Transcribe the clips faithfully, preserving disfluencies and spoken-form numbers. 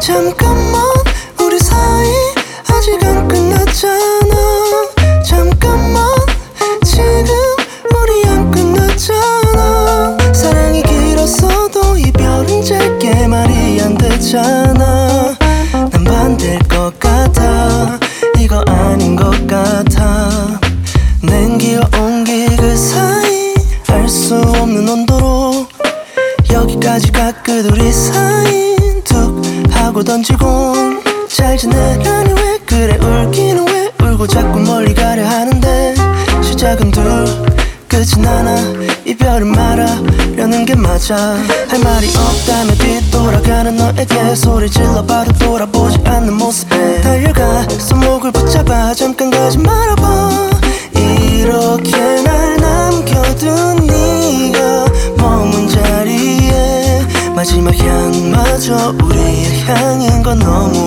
잠깐만 우리 사이 아직 안 끝났잖아. 잠깐만 지금 우리 안 끝났잖아. 사랑이 길었어도 이별은 짧게 말이 안 되잖아. 난 반대일 것 같아. 이거 아닌 것 같아. 냉기와 온기 그 사이 알 수 없는 온도로 여기까지 가끝 우리 사이 툭 하고 던지고 잘 지내라니 왜 그래 울기는 왜 울고 자꾸 멀리 가려 하는데 시작은 둘 끝은 하나 이별은 말하려는 게 맞아. 할 말이 없다면 뒤돌아가는 너에게 소리 질러봐도 돌아보지 않는 모습에 달려가 손목을 붙잡아 잠깐 가지 말아봐. 이렇게 날 남겨둔 네가 머문 자리에 마지막 향마저 우리의 향인 건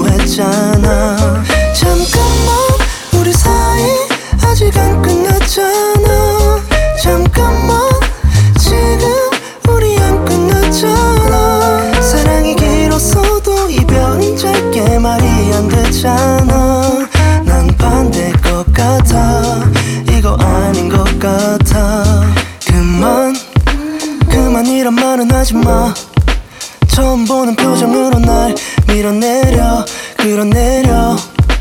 너무했잖아. 잠깐만 우리 사이 아직 안 끝났잖아. 잠깐만 지금 우리 안 끝났잖아. 사랑이 길었어도 이별은 짧게 말이 안 되잖아. 난 반대일 것 같아. 이거 아닌 것 같아. 그만 그만 이런 말은 하지마. 처음 보는 표정으로 날 밀어내려 끌어내려.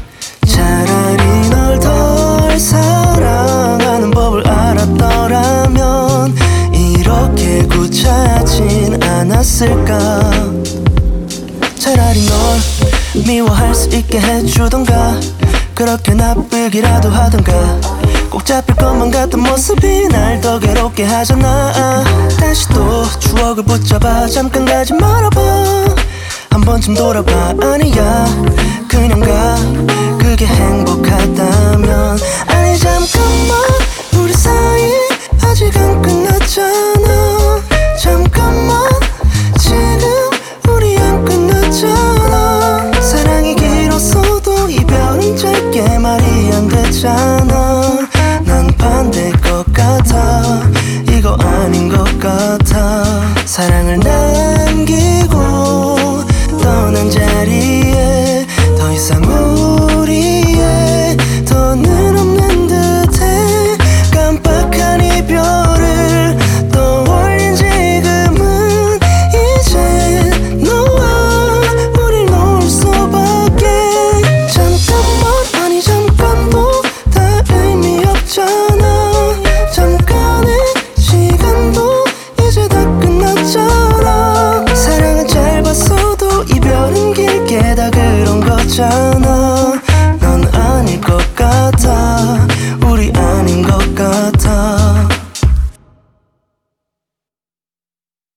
차라리 널 덜 사랑하는 법을 알았더라면 이렇게 구차하진 않았을까. 차라리 널 미워할 수 있게 해주던가 그렇게 나쁘기라도 하던가. 꼭 잡힐 것만 같은 모습이 날 더 괴롭게 하잖아. 다시 또 추억을 붙잡아 잠깐 가지 말아봐. 한 번쯤 돌아봐. 아니야 그냥 가 그게 행복하다면. 아니 잠깐만 우리 사이 아직 안 끝났잖아.